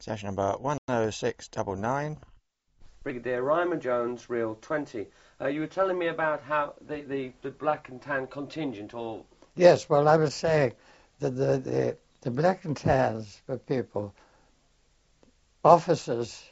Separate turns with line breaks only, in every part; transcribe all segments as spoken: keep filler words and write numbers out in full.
Session number one oh six nine nine.
Brigadier Rymer Jones, Reel twenty. Uh, you were telling me about how the, the, the black and tan contingent, or...
Yes, well, I was saying that the, the, the black and tans were people, officers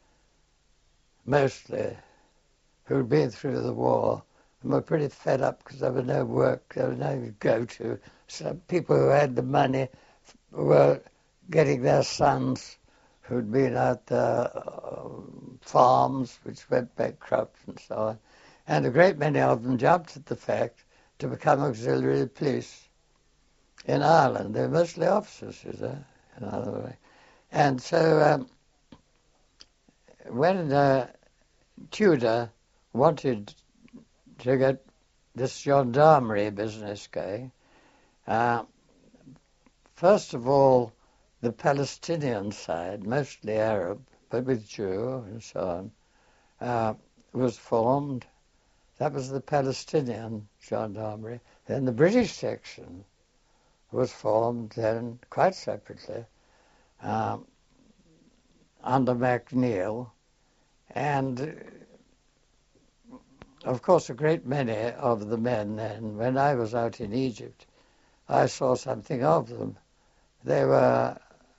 mostly, who'd been through the war and were pretty fed up because there was no work, there was no to go to. Some people who had the money were getting their sons who'd been out there, uh, farms which went bankrupt and so on. And a great many of them jumped at the fact to become auxiliary police in Ireland. They're mostly officers, you know, in other way. And so um, when uh, Tudor wanted to get this gendarmerie business going, uh, first of all, the Palestinian side, mostly Arab, but with Jew and so on, uh, was formed. That was the Palestinian gendarmerie. Then the British section was formed then quite separately um, under MacNeil. And, of course, a great many of the men then, when I was out in Egypt, I saw something of them. They were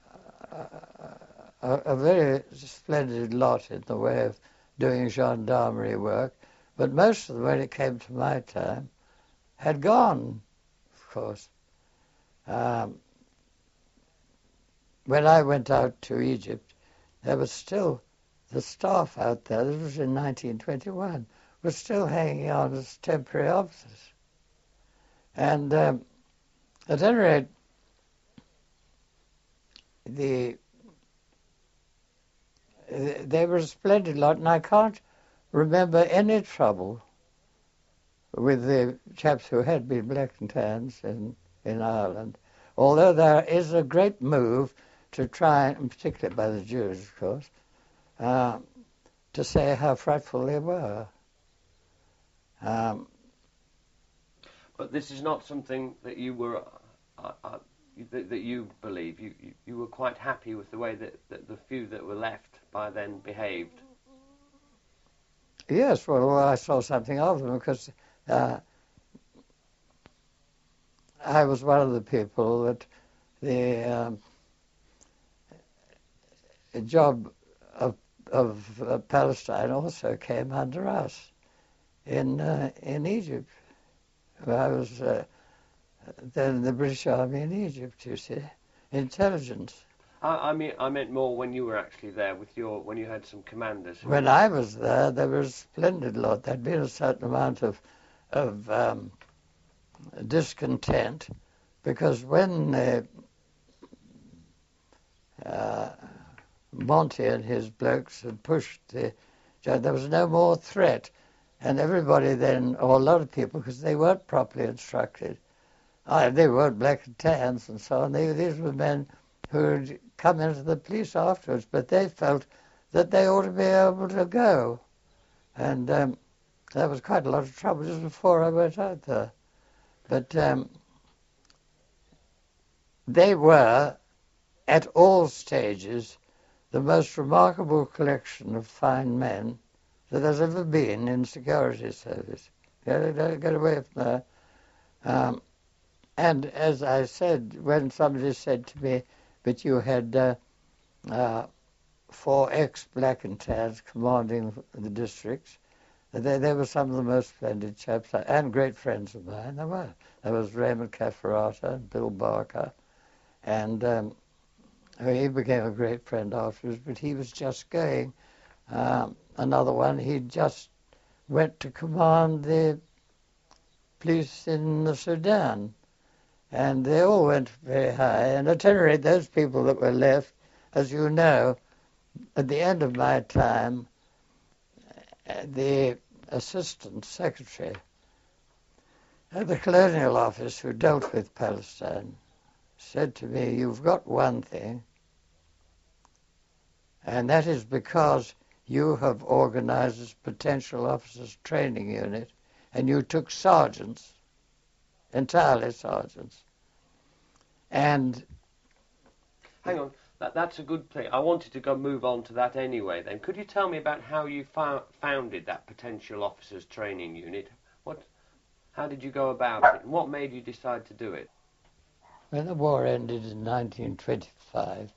a, a very splendid lot in the way of doing gendarmerie work, but most of them, when it came to my time, had gone, of course. Um, when I went out to Egypt, there was still the staff out there, this was in nineteen twenty-one, was still hanging on as temporary officers. And um, at any rate, the, they were a splendid lot, and I can't remember any trouble with the chaps who had been black and tans in, in Ireland, although there is a great move to try, and particularly by the Jews, of course, uh, to say how frightful they were. Um,
But this is not something that you were... Uh, uh, that, that you believe. You, you, you were quite happy with the way that, that the few that were left by then behaved.
Yes, well, I saw something of them because uh, I was one of the people that the um, job of, of uh, Palestine also came under us in uh, in Egypt. I was uh, then in the British Army in Egypt, you see, intelligence.
I, I mean, I meant more when you were actually there with your, when you had some commanders.
When I was there, there was a splendid lot. There'd been a certain amount of of um, discontent because when uh, uh, Monty and his blokes had pushed the, there was no more threat, and everybody then, or a lot of people, because they weren't properly instructed. Oh, they weren't black and tans and so on. They, these were men who had come into the police afterwards, but they felt that they ought to be able to go. And um, there was quite a lot of trouble just before I went out there. But um, they were, at all stages, the most remarkable collection of fine men that has ever been in security service. Get, get away from there. Um, And as I said, when somebody said to me, but you had uh, uh, four ex-black and tans commanding the districts, they, they were some of the most splendid chaps and great friends of mine. There were. There was Raymond Cafferata and Bill Barker, and um, he became a great friend afterwards, but he was just going. Um, another one, he just went to command the police in the Sudan. And they all went very high. And at any rate, those people that were left, as you know, at the end of my time, the assistant secretary at the Colonial Office who dealt with Palestine said to me, you've got one thing, and that is because you have organized this potential officers training unit, and you took sergeants, entirely sergeants. And
hang on, That, that's a good thing. I wanted to go move on to that anyway then. Could you tell me about how you fou- founded that Potential Officers Training Unit? What, how did you go about it? And what made you decide to do it?
When the war ended in nineteen twenty-five,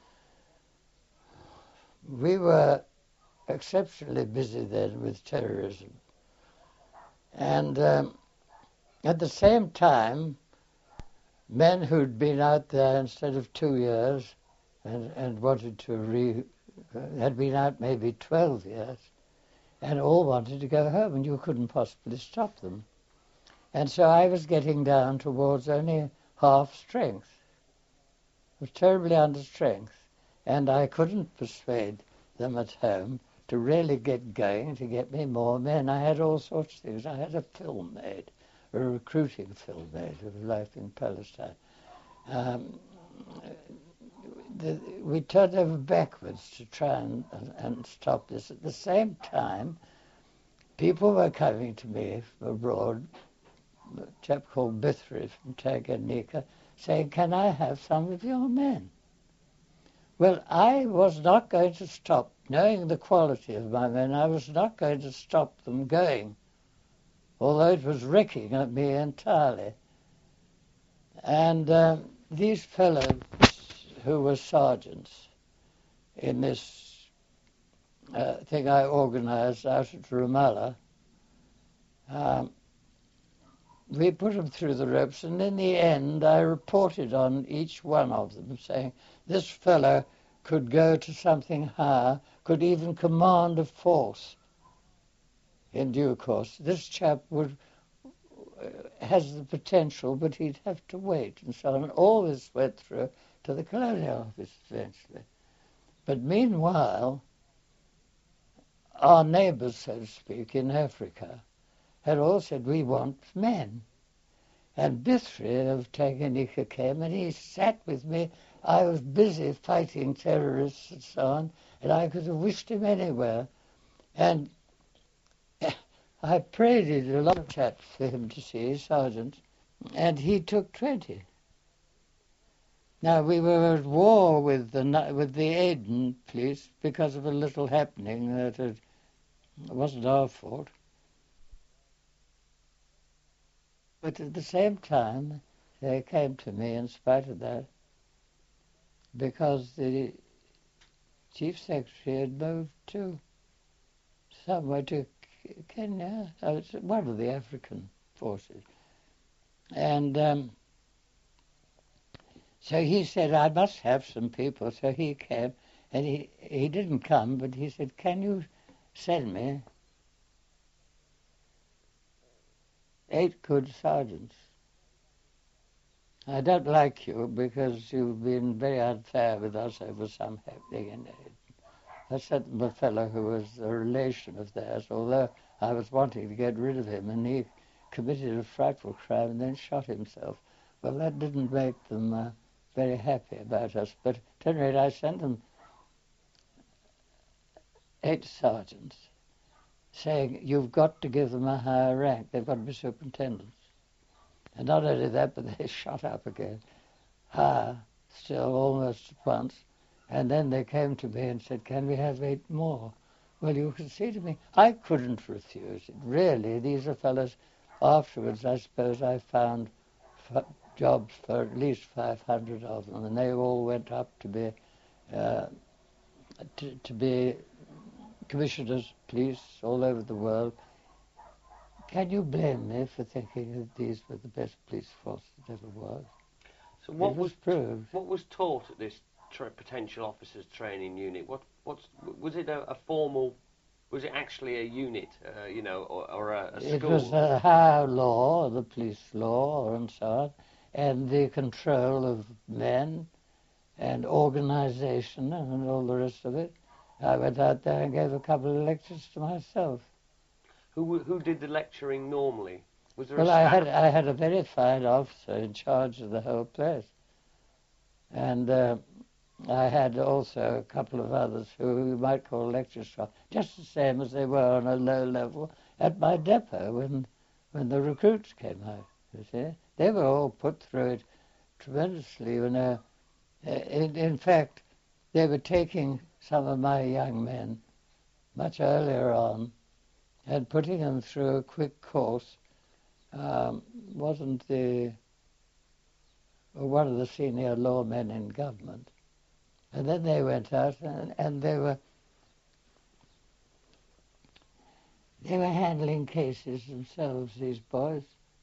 we were exceptionally busy then with terrorism. And um, at the same time, men who'd been out there instead of two years and, and wanted to re, uh, had been out maybe twelve years, and all wanted to go home, and you couldn't possibly stop them. And so I was getting down towards only half strength. I was terribly under strength, and I couldn't persuade them at home to really get going, to get me more men. I had all sorts of things. I had a film made, a recruiting film made of life in Palestine. Um, the, we turned over backwards to try and, and, and stop this. At the same time, people were coming to me from abroad, a chap called Bithri from Tanganyika, saying, "Can I have some of your men?" Well, I was not going to stop, knowing the quality of my men, I was not going to stop them going, although it was wrecking at me entirely. And um, these fellows who were sergeants in this uh, thing I organized out at Ramallah, um, we put them through the ropes, and in the end I reported on each one of them, saying, this fellow could go to something higher, could even command a force in due course. This chap would uh, has the potential, but he'd have to wait, and so on. All this went through to the Colonial Office eventually. But meanwhile, our neighbours, so to speak, in Africa, had all said, we want men. And Bithri of Tanganyika came, and he sat with me. I was busy fighting terrorists and so on, and I could have wished him anywhere. And I paraded a lot of chaps for him to see, sergeants, and he took twenty. Now, we were at war with the with the Aden police because of a little happening that had, it wasn't our fault. But at the same time, they came to me in spite of that, because the Chief Secretary had moved to somewhere to Kenya, uh, it's one of the African forces. And um, so he said, I must have some people. So he came, and he, he didn't come, but he said, can you send me eight good sergeants? I don't like you because you've been very unfair with us over some happening in Aden. I sent them a fellow who was a relation of theirs, although I was wanting to get rid of him, and he committed a frightful crime and then shot himself. Well, that didn't make them uh, very happy about us, but at any rate I sent them eight sergeants, saying, you've got to give them a higher rank. They've got to be superintendents. And not only that, but they shot up again, higher, still almost at once. And then they came to me and said, can we have eight more? Well, you can see to me, I couldn't refuse it. Really, these are fellows, afterwards, I suppose I found f- jobs for at least five hundred of them, and they all went up to be, uh, to, to be commissioners, police all over the world. Can you blame me for thinking that these were the best police force that ever was?
So what
it was,
was
proved.
What was taught at this tra- Potential Officers Training Unit? What what's was it a, a formal? Was it actually a unit? Uh, you know, or, or a, a school?
It was a higher law, the police law, and so on, and the control of men, and organisation, and all the rest of it. I went out there and gave a couple of lectures to myself.
Who who did the lecturing normally? Was there
Well,
a
I
staff?
had I had a very fine officer in charge of the whole place, and uh, I had also a couple of others who you might call lecture staff, just the same as they were on a low level at my depot when when the recruits came out. You see, they were all put through it tremendously. You know, in, in fact, they were taking some of my young men much earlier on and putting them through a quick course. Um, wasn't the one of the senior lawmen in government. And then they went out and, and they were they were handling cases themselves, these boys.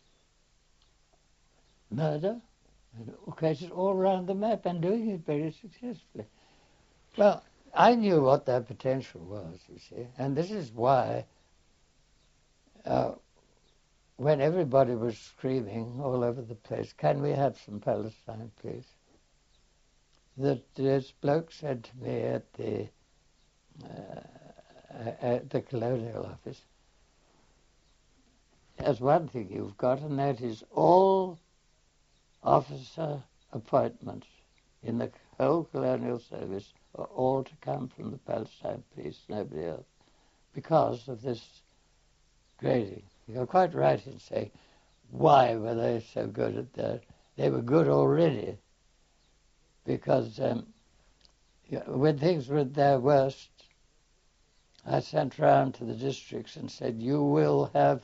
Murder, and cases all around the map, and doing it very successfully. Well, I knew what their potential was, you see, and this is why uh, when everybody was screaming all over the place, can we have some Palestine, please? That this bloke said to me at the uh, at the Colonial Office, there's one thing you've got, and that is all officer appointments in the whole Colonial Service are all to come from the Palestine Police, nobody else, because of this grading. You're quite right in saying, why were they so good at that? They were good already, because um, when things were at their worst, I sent round to the districts and said, you will have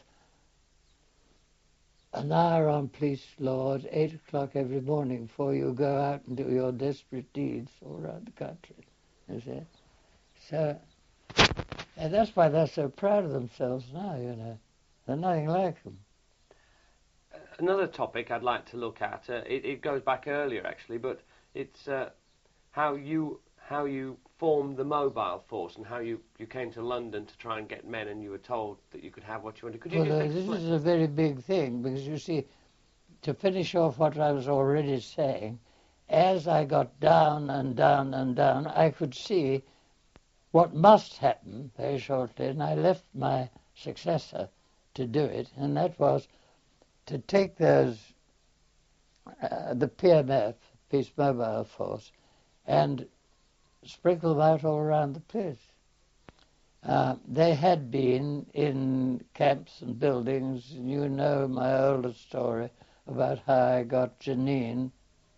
an hour on police law at eight o'clock every morning before you go out and do your desperate deeds all around the country. You see? So, and that's why they're so proud of themselves now, you know. They're nothing like them.
Another topic I'd like to look at, uh, it, it goes back earlier actually, but it's uh, how you how you formed the mobile force and how you, you came to London to try and get men, and you were told that you could have what you wanted. Could you
Well,
just
uh,
explain?
this is a very big thing, because you see, to finish off what I was already saying, as I got down and down and down, I could see what must happen very shortly, and I left my successor to do it, and that was to take those, uh, the P M F, Peace Mobile Force, and sprinkle them out all around the place. Uh, they had been in camps and buildings, and you know my older story about how I got Janine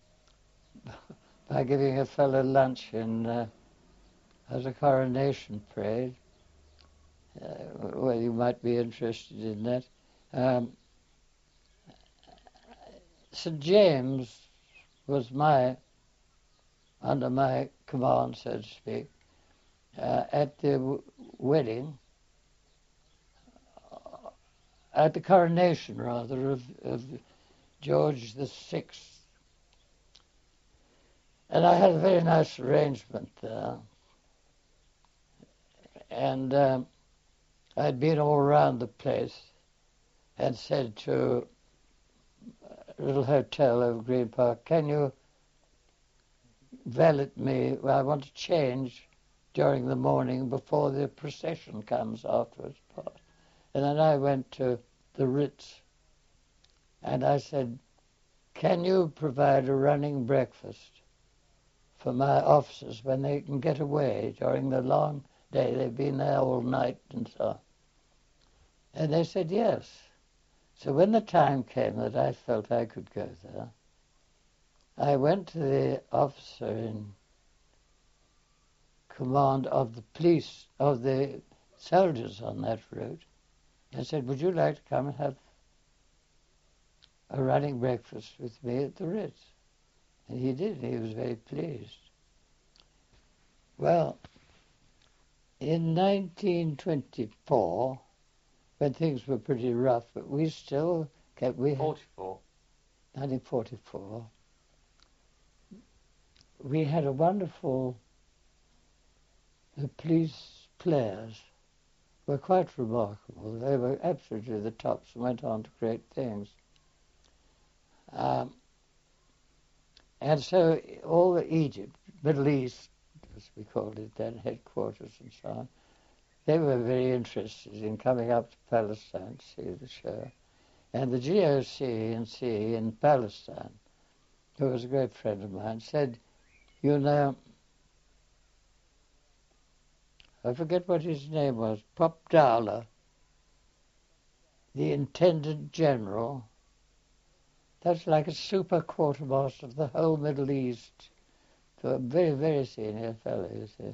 by giving a fellow lunch in, uh, as a coronation parade. Uh, well, you might be interested in that. Um, Saint James was my, under my command, so to speak. Uh, at the w- wedding, uh, at the coronation, rather, of, of George the Sixth. And I had a very nice arrangement there. And um, I'd been all around the place and said to a little hotel over Green Park, can you valet me? Well, I want to change during the morning before the procession comes afterwards. And then I went to the Ritz and I said, can you provide a running breakfast for my officers when they can get away during the long day? They've been there all night and so on. And they said yes. So when the time came that I felt I could go there, I went to the officer in command of the police, of the soldiers on that route, and said, would you like to come and have a running breakfast with me at the Ritz? And he did. He was very pleased. Well, in nineteen twenty-four, when things were pretty rough, but we still kept... We
forty-four.
nineteen forty-four. We had a wonderful... The police players were quite remarkable. They were absolutely the tops and went on to great things. Um, and so all the Egypt, Middle East, as we called it then, headquarters and so on, they were very interested in coming up to Palestine to see the show. And the G O C and C in Palestine, who was a great friend of mine, said, you know, I forget what his name was, Pop Dowler, the Intendant General, that's like a super quartermaster of the whole Middle East. a very, very senior fellow, you see.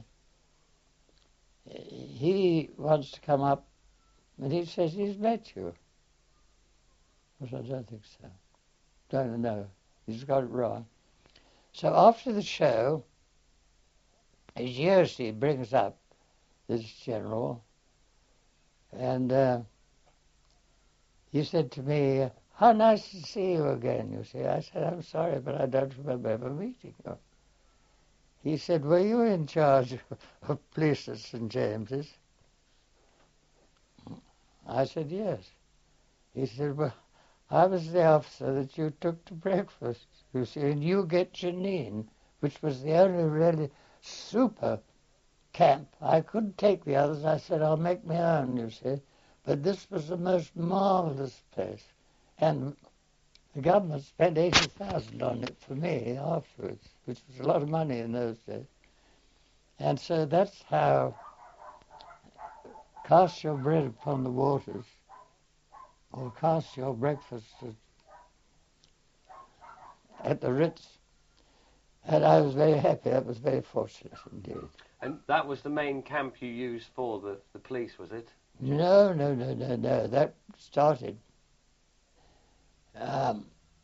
He wants to come up, and he says he's met you. But I don't think so. Don't know. He's got it wrong. So after the show, his Yossi brings up this general, and uh, he said to me, "How nice to see you again, you see." I said, "I'm sorry, but I don't remember ever meeting you." He said, "Were you in charge of police at Saint James's?" I said, "Yes." He said, "Well, I was the officer that you took to breakfast, you see, and you get Janine, which was the only really super camp. I couldn't take the others. I said, I'll make my own, you see. But this was the most marvelous place. And the government spent eighty thousand on it for me afterwards, which was a lot of money in those days. And so that's how cast your bread upon the waters, or cast your breakfast at, at the Ritz. And I was very happy. I was very fortunate indeed.
And that was the main camp you used for the, the police, was it?
No, no, no, no, no. That started. Um,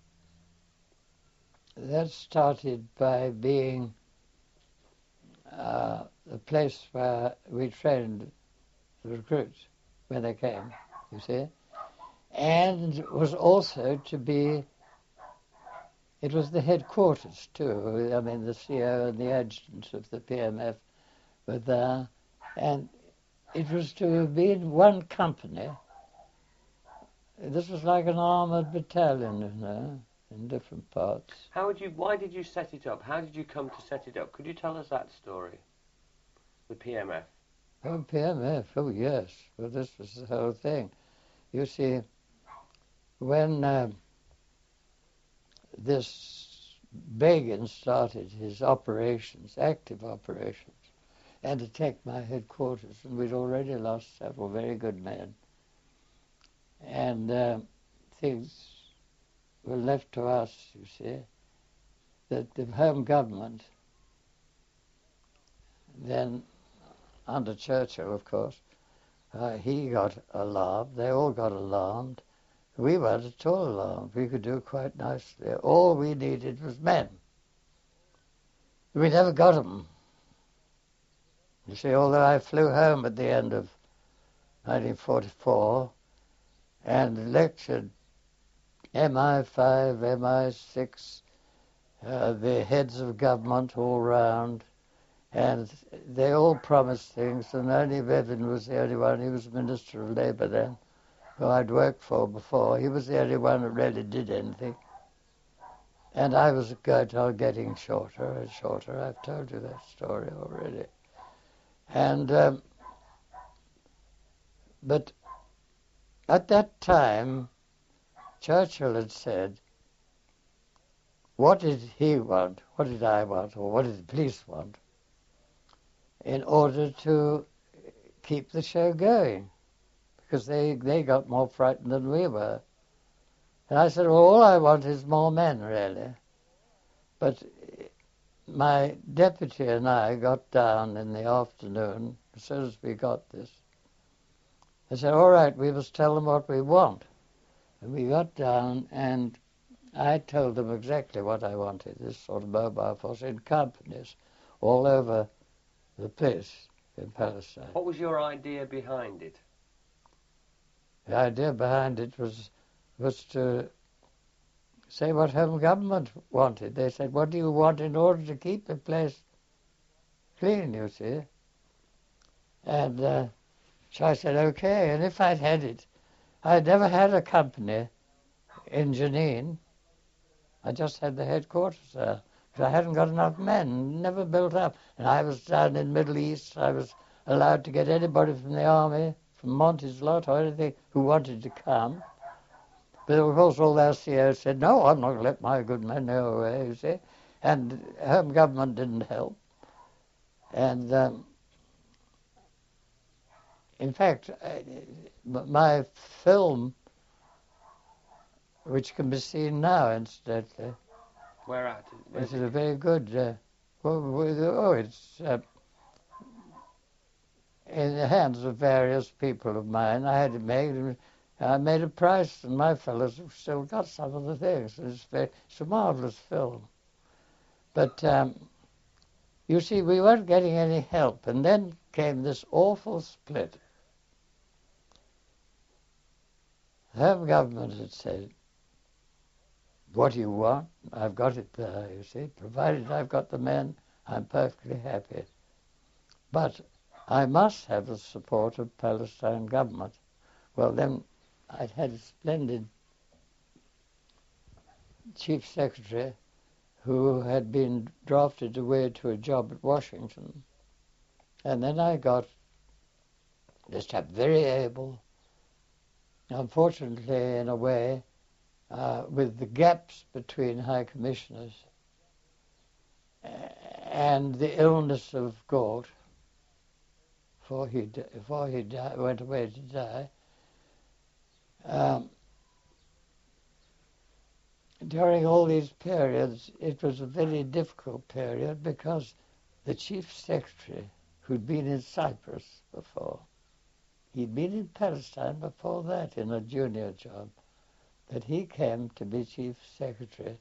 that started by being uh, the place where we trained the recruits when they came, you see. And it was also to be, it was the headquarters too. I mean, the C O and the adjutants of the P M F were there. And it was to have been one company. This was like an armoured battalion, you know, in different parts.
How would you? Why did you set it up? How did you come to set it up? Could you tell us that story? The P M F.
Oh, P M F. Oh, yes. Well, this was the whole thing. You see, when uh, this Begin started his operations, active operations, and attacked my headquarters, and we'd already lost several very good men. And uh, things were left to us, you see, that the home government, then under Churchill, of course, uh, he got alarmed. They all got alarmed. We weren't at all alarmed. We could do quite nicely. All we needed was men. We never got them. You see, although I flew home at the end of nineteen forty-four and lectured M I five, M I six, uh, the heads of government all round, and they all promised things, and only Bevan was the only one. He was Minister of Labour then, who I'd worked for before. He was the only one who really did anything. And I was going on getting shorter and shorter. I've told you that story already. And, um, but at that time, Churchill had said, what did he want, what did I want, or what did the police want, in order to keep the show going? Because they, they got more frightened than we were. And I said, well, all I want is more men, really. But my deputy and I got down in the afternoon, as soon as we got this. I said, all right, we must tell them what we want. And we got down, and I told them exactly what I wanted, this sort of mobile force in companies all over the place in Palestine.
What was your idea behind it?
The idea behind it was was to say what home government wanted. They said, what do you want in order to keep the place clean, you see? And uh, so I said, okay. And if I'd had it, I'd never had a company in Jenin. I just had the headquarters there. Because I hadn't got enough men, never built up. And I was down in the Middle East. I was allowed to get anybody from the army, from Monty's lot or anything, who wanted to come. But of course all their C Os said, no, I'm not going to let my good men go away, you see. And home government didn't help. And um, in fact, I, my film, which can be seen now, incidentally,
Where at?
which is a very good uh, Well, with, oh, it's uh, in the hands of various people of mine. I had it made. I made a price, and my fellows have still got some of the things. It's, very, it's a marvelous film. But um, you see, we weren't getting any help, and then came this awful split. The Home Government had said, what do you want? I've got it there, you see. Provided I've got the men, I'm perfectly happy. But I must have the support of Palestine government. Well, then I'd had a splendid chief secretary who had been drafted away to a job at Washington. And then I got this chap, very able, unfortunately, in a way, uh, with the gaps between high commissioners and the illness of Galt, before he, before he died, went away to die. Um, during all these periods, it was a very difficult period because the chief secretary, who'd been in Cyprus before, he'd been in Palestine before that in a junior job, but he came to be chief secretary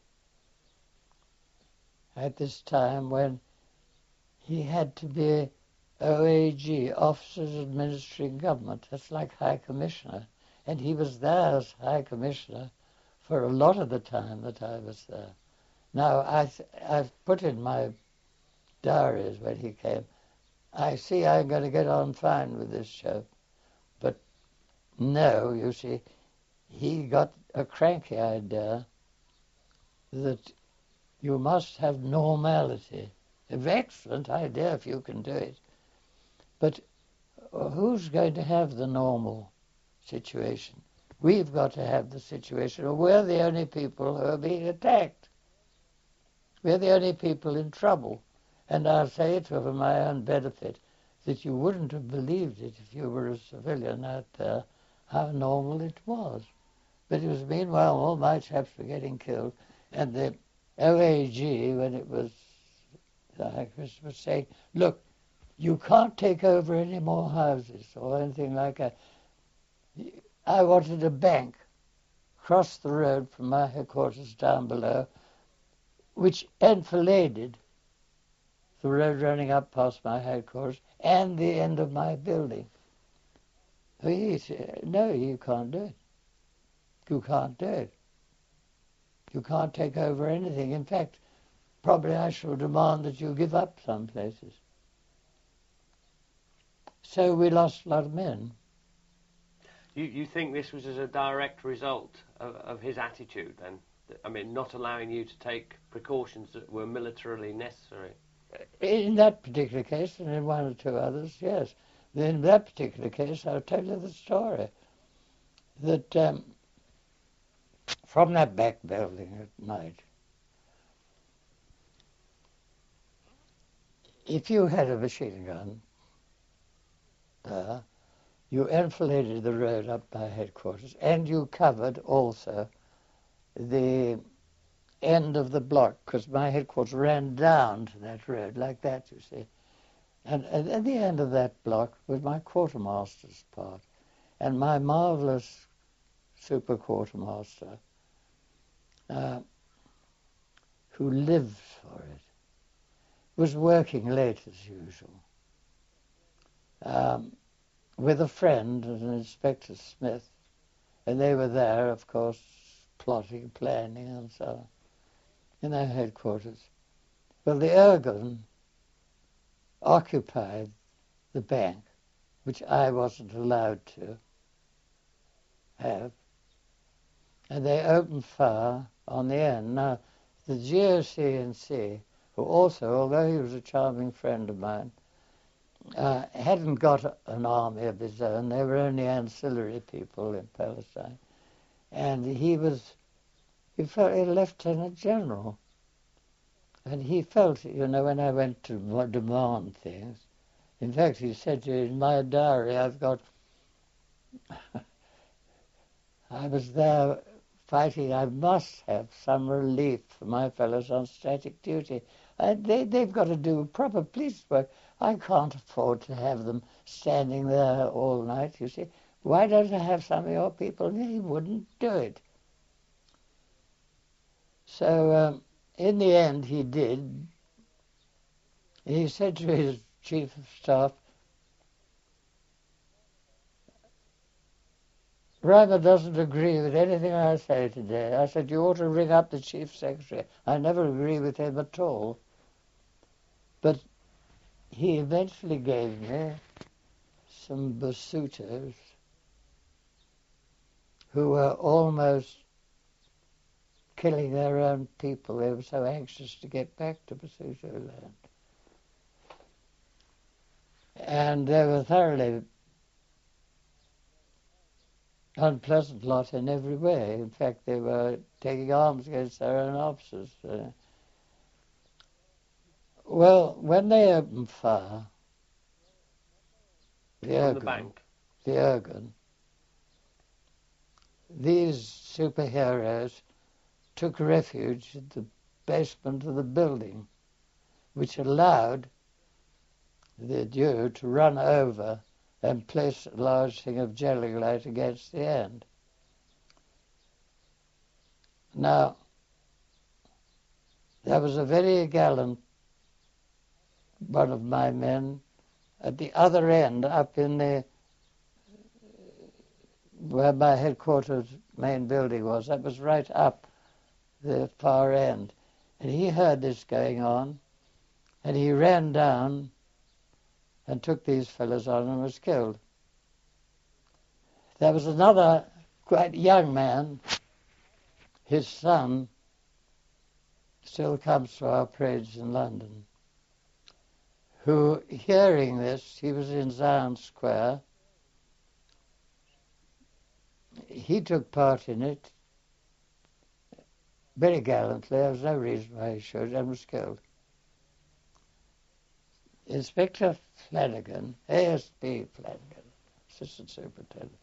at this time when he had to be O A G, Officers Administering Government. That's like High Commissioner. And he was there as High Commissioner for a lot of the time that I was there. Now, I th- I've put in my diaries when he came, I see I'm going to get on fine with this chap. But no, you see, he got a cranky idea that you must have normality. An excellent idea if you can do it. But who's going to have the normal situation? We've got to have the situation, or we're the only people who are being attacked. We're the only people in trouble. And I'll say it for my own benefit, that you wouldn't have believed it if you were a civilian out there, how normal it was. But it was meanwhile all my chaps were getting killed, and the O A G, when it was, uh, was saying, look, you can't take over any more houses or anything like that. I wanted a bank across the road from my headquarters down below, which enfiladed the road running up past my headquarters and the end of my building. He said, no, you can't do it. You can't do it. You can't take over anything. In fact, probably I shall demand that you give up some places. So we lost a lot of men.
You, you think this was as a direct result of, of his attitude then? I mean, not allowing you to take precautions that were militarily necessary?
In that particular case, and in one or two others, yes. In that particular case, I'll tell you the story. That um, from that back building at night, if you had a machine gun there, you enfiladed the road up by headquarters, and you covered also the end of the block, because my headquarters ran down to that road like that, you see. And, and at the end of that block was my quartermaster's part, and my marvelous super quartermaster, uh, who lived for it, was working late as usual, um, with a friend, an Inspector Smith, and they were there, of course, plotting, planning, and so on, in their headquarters. Well, the Irgun occupied the bank, which I wasn't allowed to have, and they opened fire on the end. Now, the G O C N C, who also, although he was a charming friend of mine, uh, hadn't got an army of his own. They were only ancillary people in Palestine. And he was, he felt a lieutenant general. And he felt, you know, when I went to demand things, in fact, he said to me, in my diary, I've got, I was there fighting, I must have some relief for my fellows on static duty. Uh, they, they've got to do proper police work. I can't afford to have them standing there all night, you see. Why don't I have some of your people? He wouldn't do it. So um, in the end, he did. He said to his chief of staff, Reimer doesn't agree with anything I say today. I said, you ought to ring up the chief secretary. I never agree with him at all. But he eventually gave me some Basutos who were almost killing their own people. They were so anxious to get back to Basuto land. And they were thoroughly unpleasant lot in every way. In fact, they were taking arms against their own officers. Uh, well, when they opened fire, the
From the
Ergun,
bank.
the Ergun, these superheroes took refuge in the basement of the building, which allowed the Dieu to run over and place a large thing of jelly light against the end. Now, there was a very gallant one of my men at the other end, up in the where my headquarters main building was. That was right up the far end. And he heard this going on, and he ran down and took these fellows on and was killed. There was another quite young man, his son still comes to our parades in London, who, hearing this, he was in Zion Square, he took part in it very gallantly. There was no reason why he should, and was killed. Inspector Flanagan, A S P Flanagan, Assistant Superintendent,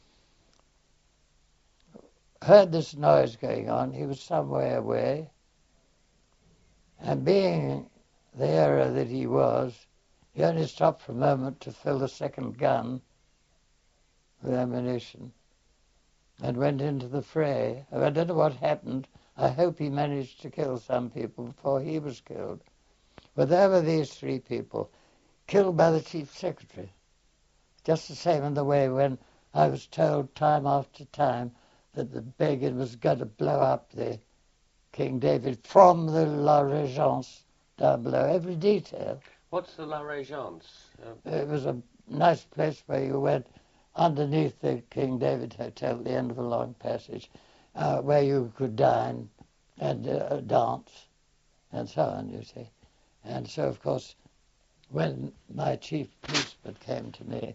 heard this noise going on. He was some way away, and being the era that he was, he only stopped for a moment to fill the second gun with ammunition and went into the fray. I don't know what happened. I hope he managed to kill some people before he was killed. But there were these three people killed by the chief secretary. Just the same in the way when I was told time after time that the Begin was going to blow up the King David from the La Régence down below, every detail.
What's the La Régence? Uh,
It was a nice place where you went underneath the King David Hotel at the end of a long passage, uh, where you could dine and uh, dance and so on, you see. And so, of course, when my chief policeman came to me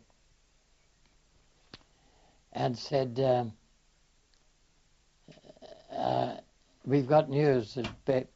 and said, um, uh, we've got news that Be-